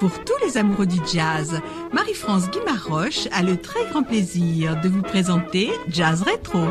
Pour tous les amoureux du jazz, Marie-France Guimaroche a le très grand plaisir de vous présenter Jazz Rétro.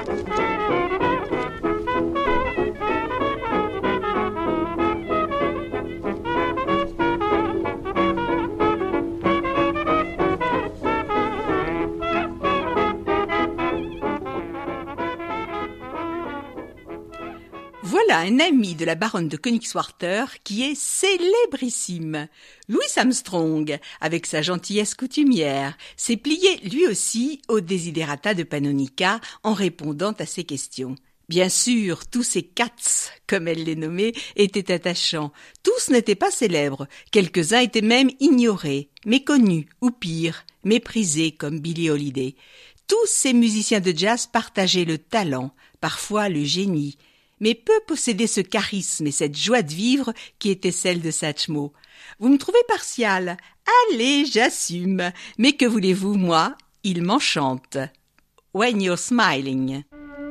Voilà un ami de la baronne de Königswarter qui est célébrissime. Louis Armstrong, avec sa gentillesse coutumière, s'est plié lui aussi au desiderata de Pannonica en répondant à ses questions. Bien sûr, tous ces cats, comme elle les nommait, étaient attachants. Tous n'étaient pas célèbres, quelques-uns étaient même ignorés, méconnus ou pire, méprisés comme Billie Holiday. Tous ces musiciens de jazz partageaient le talent, parfois le génie, mais peu possédaient ce charisme et cette joie de vivre qui était celle de Satchmo. Vous me trouvez partial? Allez, j'assume. Mais que voulez-vous, moi, il m'enchante. When you're smiling.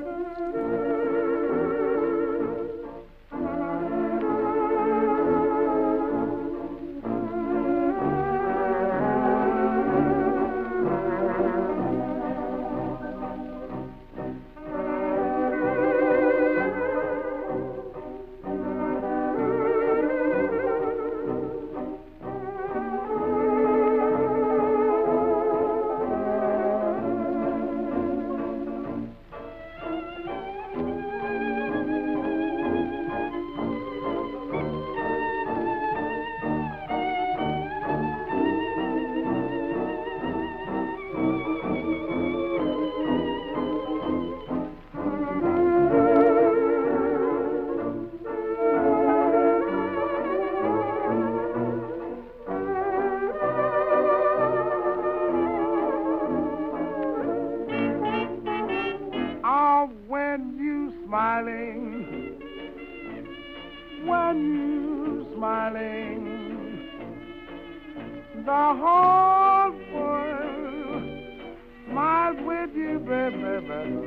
When you smiling, the whole world smiles with you, baby.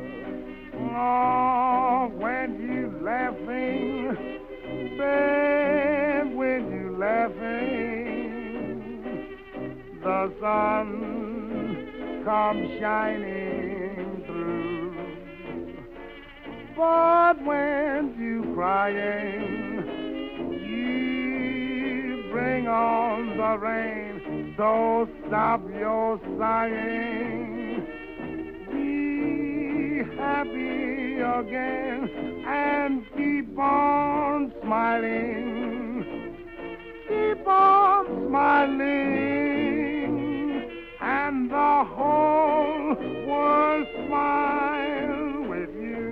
Oh, when you laughing, babe, when you laughing, the sun comes shining through. But when you crying, you bring on the rain. So stop your sighing. Be happy again and keep on smiling. Keep on smiling, and the whole world smile with you.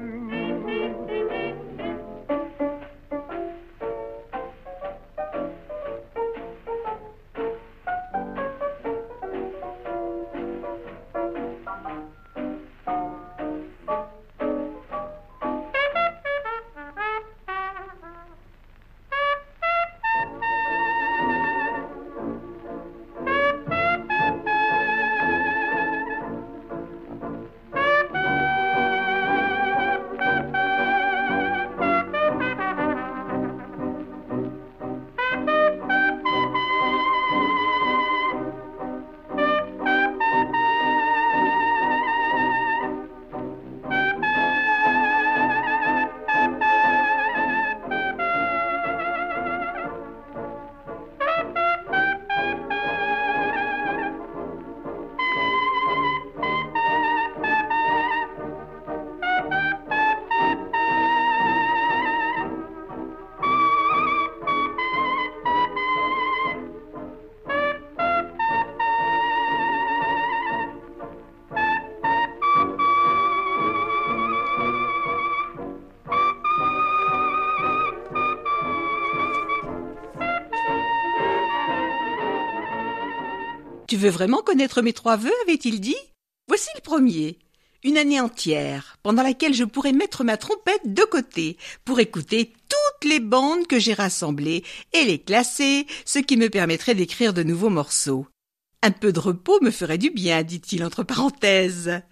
Tu veux vraiment connaître mes 3 vœux, avait-il dit? Voici le premier. Une année entière, pendant laquelle je pourrai mettre ma trompette de côté pour écouter toutes les bandes que j'ai rassemblées et les classer, ce qui me permettrait d'écrire de nouveaux morceaux. Un peu de repos me ferait du bien, dit-il entre parenthèses.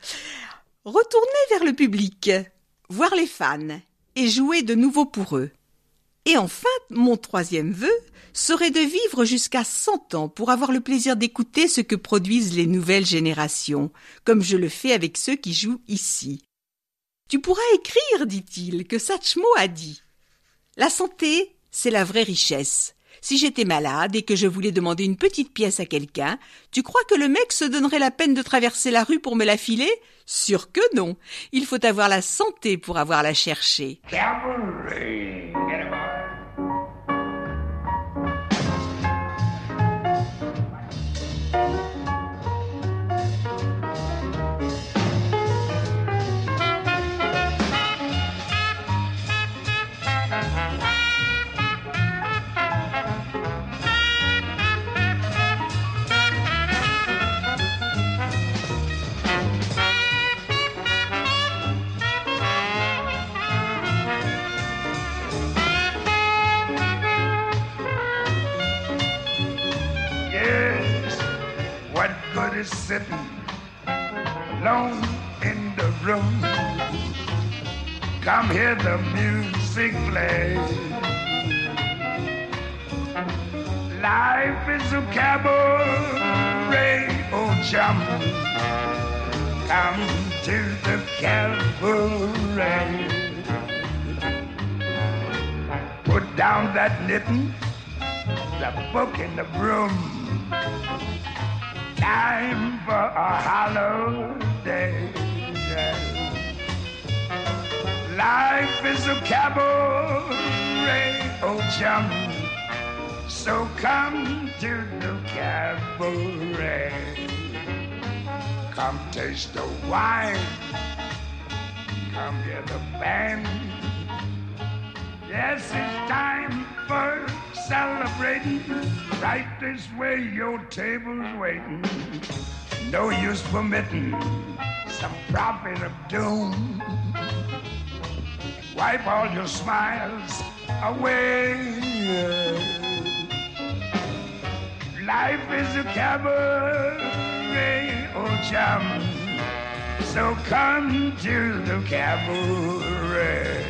Retourner vers le public, voir les fans et jouer de nouveau pour eux. Et enfin, mon troisième vœu serait de vivre jusqu'à 100 ans pour avoir le plaisir d'écouter ce que produisent les nouvelles générations, comme je le fais avec ceux qui jouent ici. Tu pourras écrire, dit-il, que Satchmo a dit. La santé, c'est la vraie richesse. Si j'étais malade et que je voulais demander une petite pièce à quelqu'un, tu crois que le mec se donnerait la peine de traverser la rue pour me la filer? Sûr que non. Il faut avoir la santé pour avoir la chercher. What good is sitting alone in the room? Come hear the music play. Life is a cabaret, oh chum. Come to the cabaret. Put down that knitting, the book in the broom. Time for a holiday. Life is a cabaret, oh chum. So come to the cabaret. Come taste the wine. Come hear the band. Yes, it's time for celebrating. Right this way, your table's waiting. No use permitting some prophet of doom. Wipe all your smiles away. Life is a cabaret, oh chum. So come to the cabaret.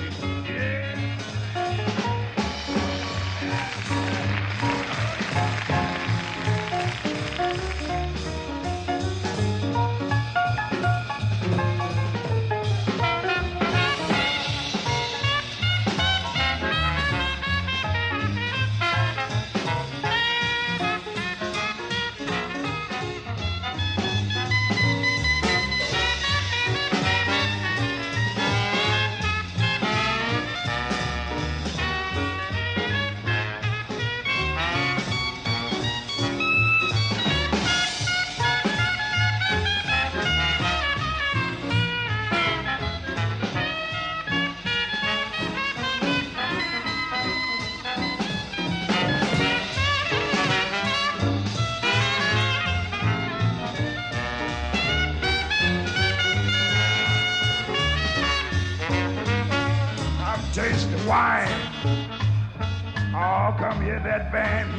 Taste the wine. Oh, come hear that band.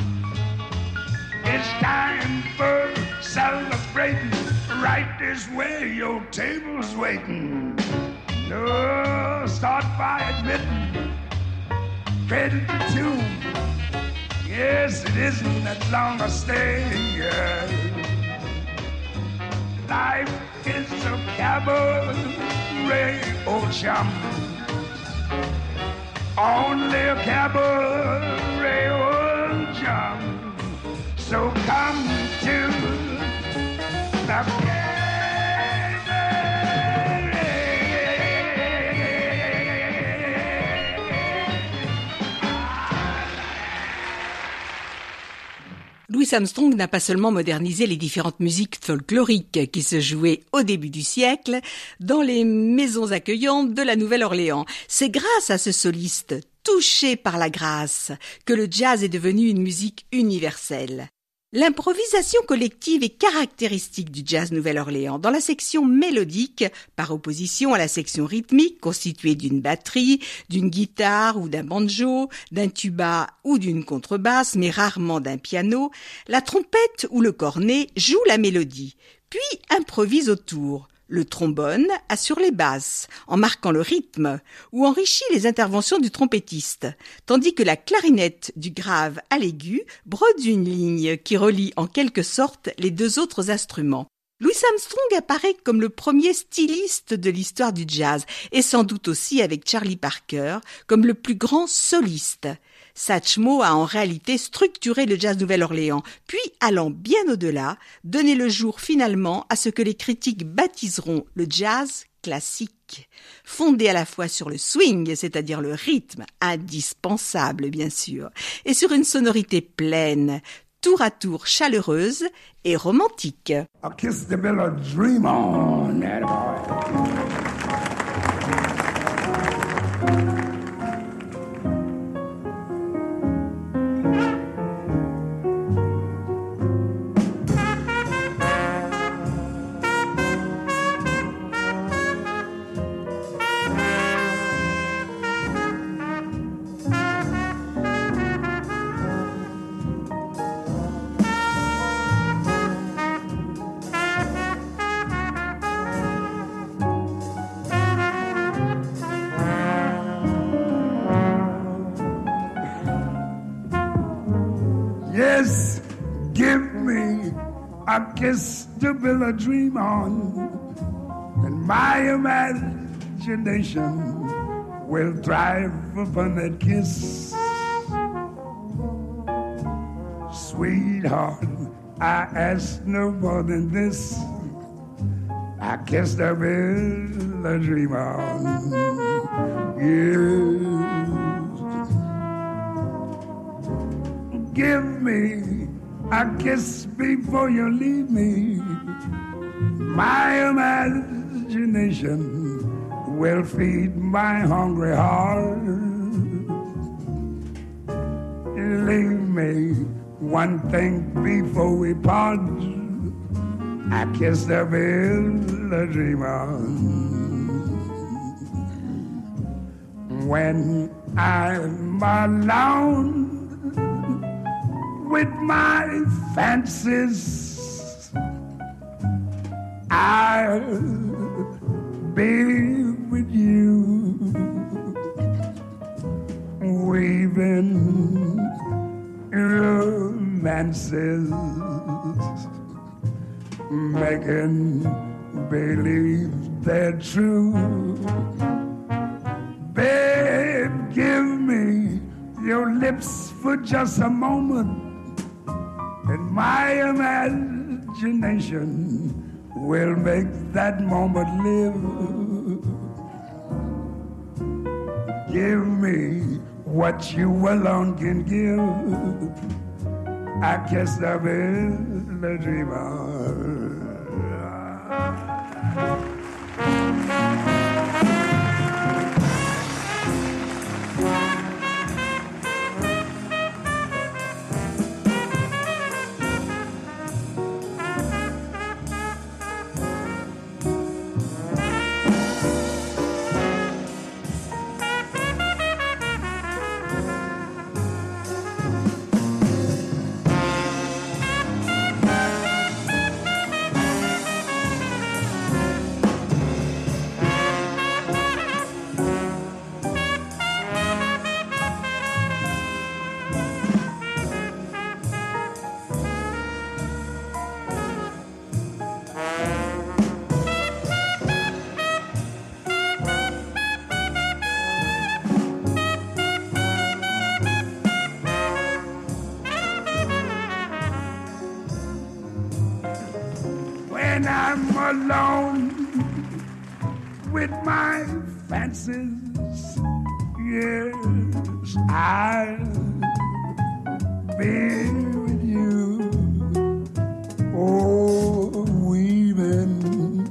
It's time for celebrating. Right this way, your table's waiting. No, start by admitting. Credit the tune. Yes, it isn't that long a stay. Life is a cabaret, oh chum. Only a cabaret, oh chum. So come to the Louis Armstrong n'a pas seulement modernisé les différentes musiques folkloriques qui se jouaient au début du siècle dans les maisons accueillantes de la Nouvelle-Orléans. C'est grâce à ce soliste touché par la grâce que le jazz est devenu une musique universelle. L'improvisation collective est caractéristique du jazz Nouvelle-Orléans. Dans la section mélodique, par opposition à la section rythmique constituée d'une batterie, d'une guitare ou d'un banjo, d'un tuba ou d'une contrebasse, mais rarement d'un piano, la trompette ou le cornet jouent la mélodie, puis improvise autour. Le trombone assure les basses, en marquant le rythme, ou enrichit les interventions du trompettiste, tandis que la clarinette du grave à l'aigu brode une ligne qui relie en quelque sorte les deux autres instruments. Louis Armstrong apparaît comme le premier styliste de l'histoire du jazz, et sans doute aussi avec Charlie Parker comme le plus grand soliste. Satchmo a en réalité structuré le jazz Nouvelle-Orléans, puis allant bien au-delà, donné le jour finalement à ce que les critiques baptiseront le jazz classique, fondé à la fois sur le swing, c'est-à-dire le rythme, indispensable bien sûr, et sur une sonorité pleine, tour à tour chaleureuse et romantique. I kiss the bill of dream on that boy. Yes, give me a kiss to build a dream on, and my imagination will thrive upon that kiss. Sweetheart, I ask no more than this. I kiss to build a dream on. Yes. Give me a kiss before you leave me. My imagination will feed my hungry heart. Leave me one thing before we part. I kiss the bill a dream on. When I'm alone with my fancies, I'll be with you, weaving romances, making believe they're true. Babe, give me your lips for just a moment, and my imagination will make that moment live. Give me what you alone can give. I guess I've been a dreamer. When I'm alone with my fancies, yes, I'll be with you. Oh, weaving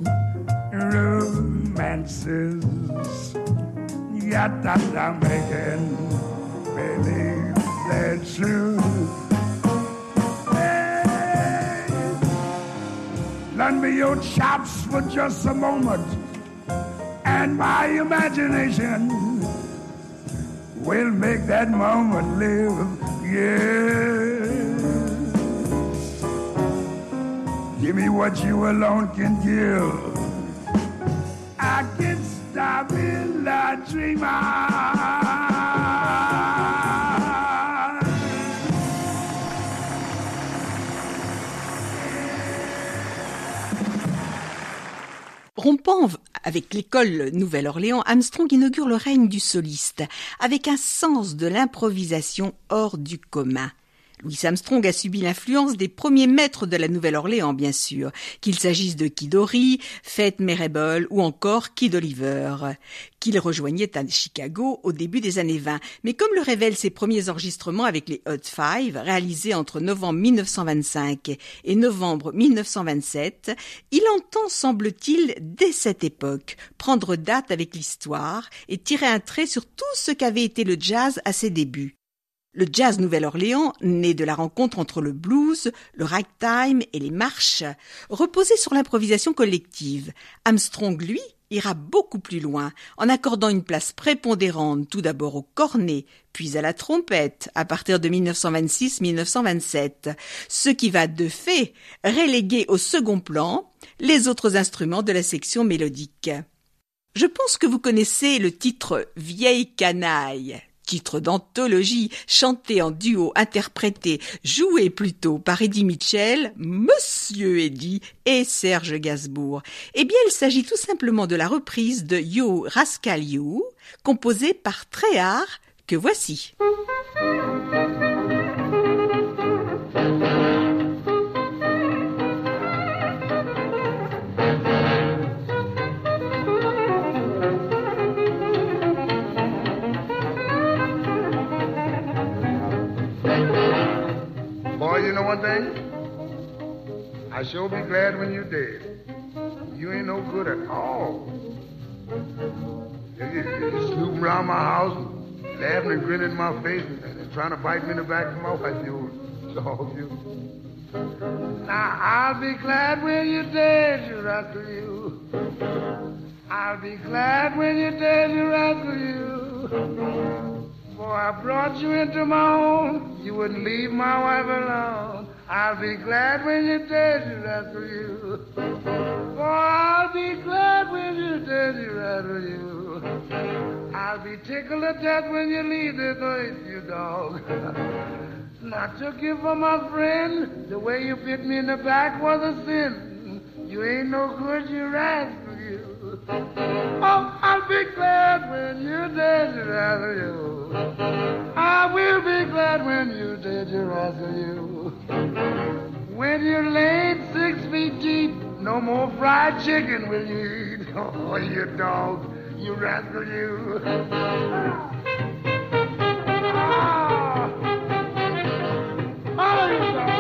romances, yet I'm making believe they're true. Lend me your chops for just a moment, and my imagination will make that moment live. Yes. Give me what you alone can give. I can't stop in the dreamer. Rompant avec l'école Nouvelle-Orléans, Armstrong inaugure le règne du soliste, avec un sens de l'improvisation hors du commun. Louis Armstrong a subi l'influence des premiers maîtres de la Nouvelle-Orléans, bien sûr, qu'il s'agisse de Kid Ory, Faith Marable ou encore Kid Oliver, qu'il rejoignait à Chicago au début des années 20. Mais comme le révèlent ses premiers enregistrements avec les Hot Five, réalisés entre novembre 1925 et novembre 1927, il entend, semble-t-il, dès cette époque, prendre date avec l'histoire et tirer un trait sur tout ce qu'avait été le jazz à ses débuts. Le jazz Nouvelle-Orléans, né de la rencontre entre le blues, le ragtime et les marches, reposait sur l'improvisation collective. Armstrong, lui, ira beaucoup plus loin, en accordant une place prépondérante tout d'abord au cornet, puis à la trompette, à partir de 1926-1927, ce qui va de fait reléguer au second plan les autres instruments de la section mélodique. Je pense que vous connaissez le titre « Vieille canaille ». Titre d'anthologie, chanté en duo, interprété, joué plutôt par Eddie Mitchell, Monsieur Eddie et Serge Gainsbourg. Eh bien, il s'agit tout simplement de la reprise de You Rascal You, composée par Tréhard, que voici. Boy, you know one thing? I sure be glad when you're dead. You ain't no good at all. You snooping around my house, laughing and grinning in my face, and trying to bite me in the back of my wife, you dog, you. Now, I'll be glad when you're dead, you rascal, you. I'll be glad when you're dead, you rascal, you. Boy, I brought you into my home, you wouldn't leave my wife alone. I'll be glad when you're dead, you rascal, you. Boy, I'll be glad when you're dead, you rascal, you. I'll be tickled to death when you leave this earth, you dog. And I took you for my friend, the way you bit me in the back was a sin. You ain't no good, you rascal, you. Oh, I'll be glad when you're dead, you rascal, you. I will be glad when you're dead, you rascal, you. When you're laid 6 feet deep, no more fried chicken will you eat. Oh, you dog, you rascal, you. Oh, you dog.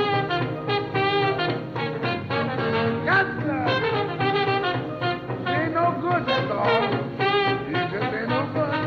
Yes, sir. You ain't no good, that's all. You just ain't no good.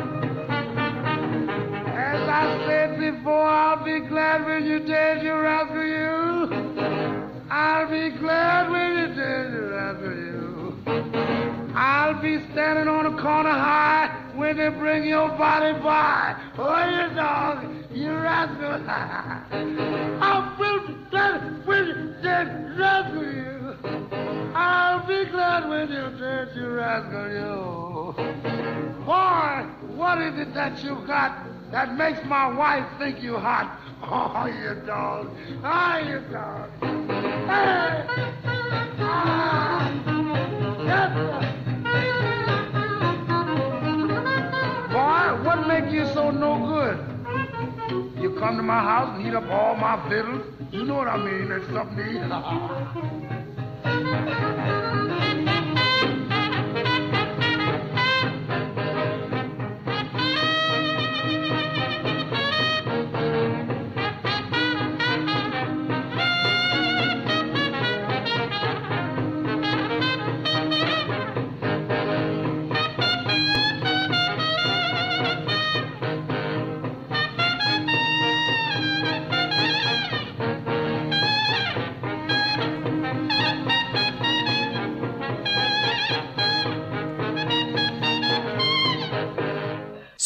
As I said before, I'll be glad when you're dead, you rascal, you. I'll be glad when you're dead, you rascal, you. I'll be standing on a corner high when they bring your body by. Oh, you dog, you rascal. I will be glad when you're dead, you rascal, you. I'll be glad when you're dead, you rascal, you. Boy, what is it that you got that makes my wife think you hot? Oh, you dog. Oh, you dog. Hey! Ah! Yes, sir. Boy, what make you so no good? You come to my house and eat up all my victuals. You know what I mean? There's something to eat.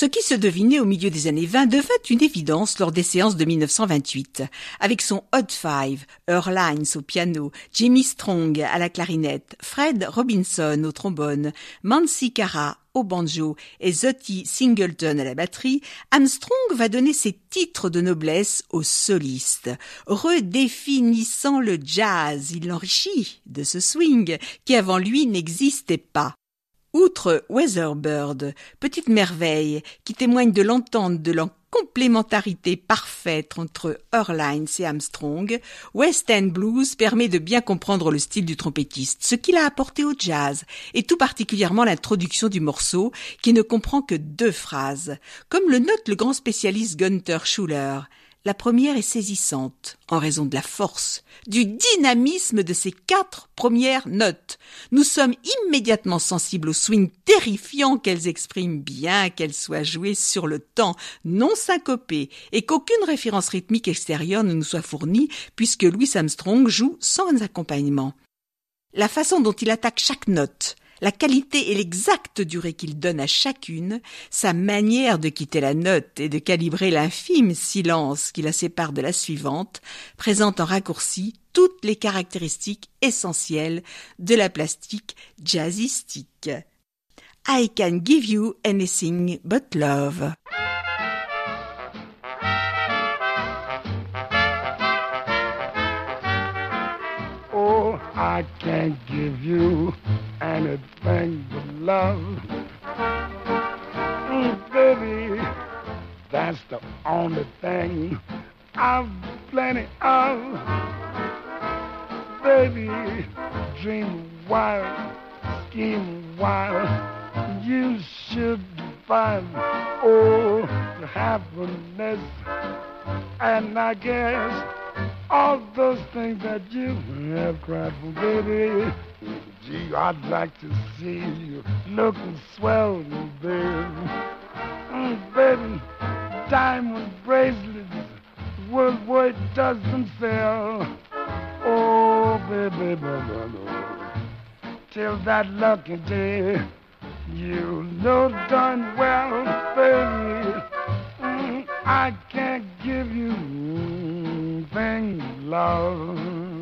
Ce qui se devinait au milieu des années 20 devint une évidence lors des séances de 1928. Avec son Hot Five, Earl Hines au piano, Jimmy Strong à la clarinette, Fred Robinson au trombone, Mansi Cara au banjo et Zotty Singleton à la batterie, Armstrong va donner ses titres de noblesse aux solistes. Redéfinissant le jazz, il l'enrichit de ce swing qui avant lui n'existait pas. Outre Weatherbird, petite merveille qui témoigne de l'entente de la complémentarité parfaite entre Earl Hines et Armstrong, West End Blues permet de bien comprendre le style du trompettiste, ce qu'il a apporté au jazz, et tout particulièrement l'introduction du morceau qui ne comprend que 2 phrases. Comme le note le grand spécialiste Gunther Schuller, la première est saisissante en raison de la force, du dynamisme de ses 4 premières notes. Nous sommes immédiatement sensibles au swing terrifiant qu'elles expriment, bien qu'elles soient jouées sur le temps, non syncopées, et qu'aucune référence rythmique extérieure ne nous soit fournie puisque Louis Armstrong joue sans accompagnement. La façon dont il attaque chaque note, la qualité et l'exacte durée qu'il donne à chacune, sa manière de quitter la note et de calibrer l'infime silence qui la sépare de la suivante, présente en raccourci toutes les caractéristiques essentielles de la plastique jazzistique. I can give you anything but love. Oh, I can't give you anything but love. Baby, that's the only thing I've plenty of. Baby, dream wild, scheme wild, you should find, oh, the happiness. And I guess all those things that you have cried for, baby, gee, I'd like to see you looking swell, baby. Baby, diamond bracelets, world where it doesn't sell. Oh, baby, till that lucky day, you know darn well, baby, I can't give you things, love.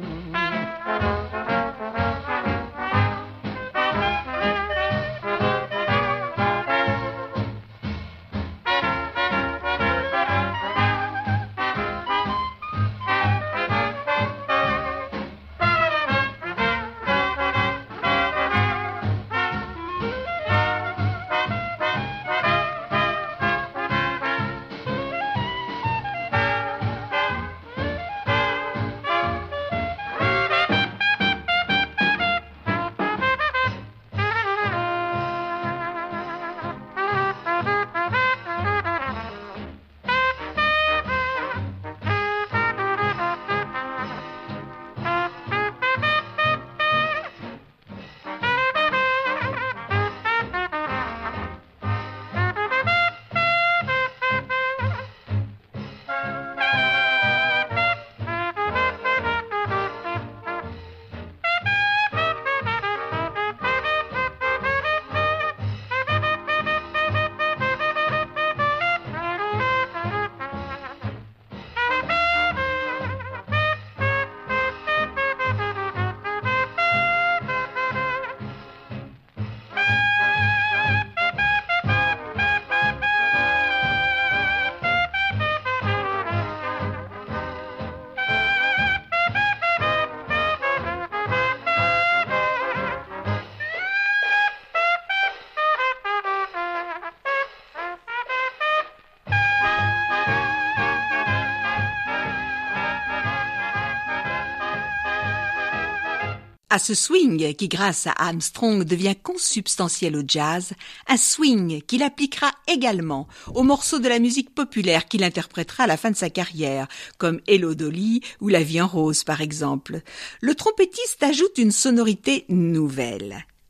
À ce swing qui, grâce à Armstrong, devient consubstantiel au jazz, un swing qu'il appliquera également aux morceaux de la musique populaire qu'il interprétera à la fin de sa carrière, comme Hello Dolly ou La vie en rose par exemple. Le trompettiste ajoute une sonorité nouvelle.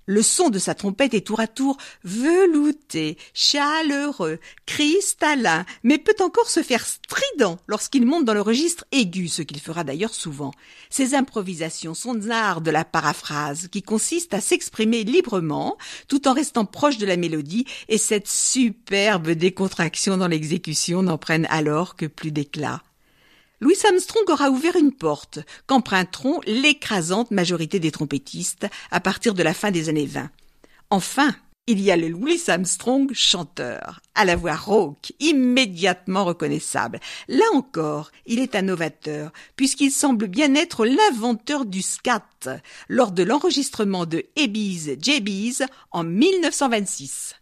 Le son de sa trompette est tour à tour velouté, chaleureux, cristallin, mais peut encore se faire strident lorsqu'il monte dans le registre aigu, ce qu'il fera d'ailleurs souvent. Ses improvisations sont l'art de la paraphrase, qui consiste à s'exprimer librement, tout en restant proche de la mélodie, et cette superbe décontraction dans l'exécution n'en prennent alors que plus d'éclat. Louis Armstrong aura ouvert une porte qu'emprunteront l'écrasante majorité des trompettistes à partir de la fin des années 20. Enfin, il y a le Louis Armstrong chanteur, à la voix rauque, immédiatement reconnaissable. Là encore, il est un novateur, puisqu'il semble bien être l'inventeur du scat, lors de l'enregistrement de Ebeez Jeebeez en 1926.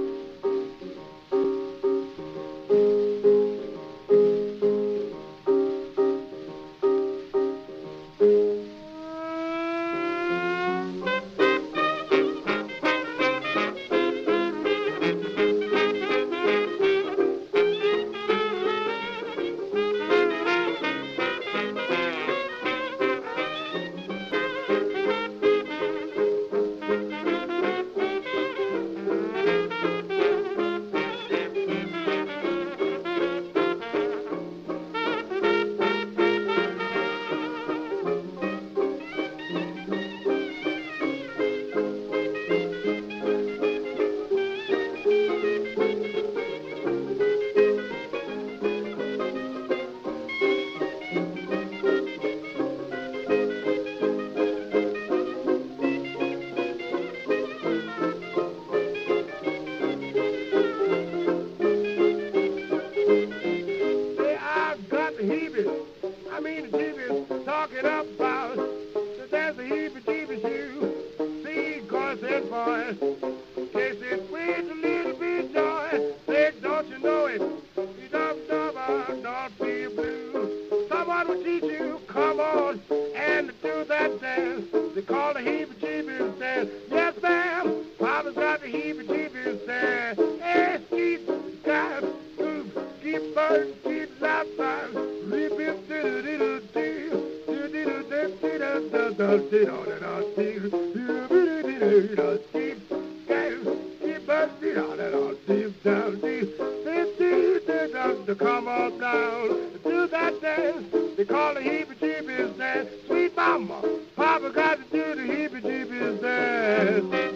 Come on down to that dance. They call the heebie-jeebies dance. Sweet mama, Papa got to do the heebie-jeebies dance.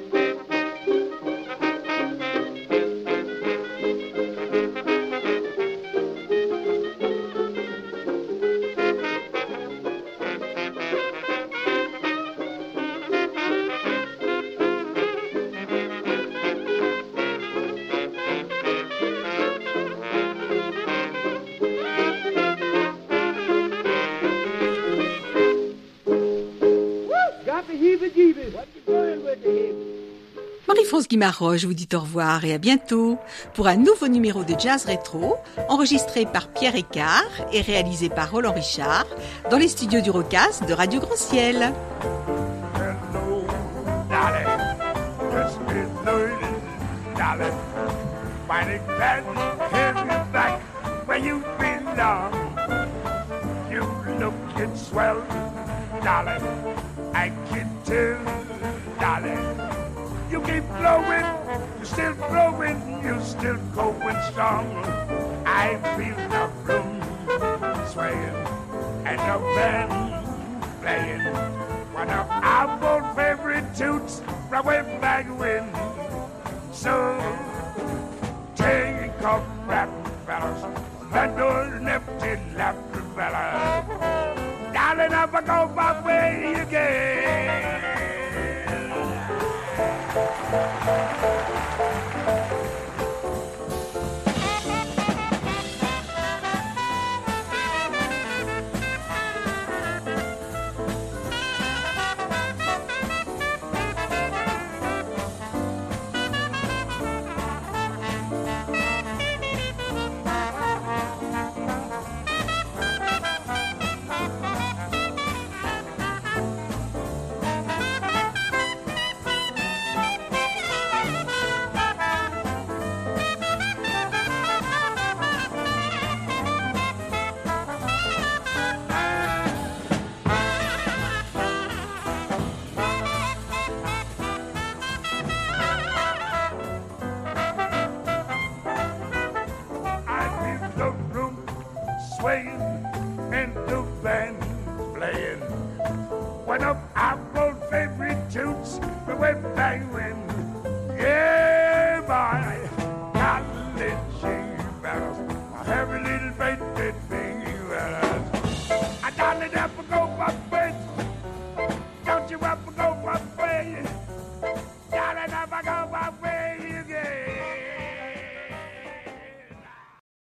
Marie-France Guimarães vous dit au revoir et à bientôt pour un nouveau numéro de Jazz Rétro enregistré par Pierre Écart et réalisé par Roland Richard dans les studios du Rocas de Radio Grand Ciel. Hello, darling. This is Louis, darling. Mighty glad to have you back where you belong. You lookin' swell, darling. I can tell, darling. You keep flowing, you're still growing, you're still going strong. I feel the room swaying and the band playing one of our old favorite tunes from way back when. So take off, rap fellas, that door empty lap fellas. Darling, if I go my way again. swaying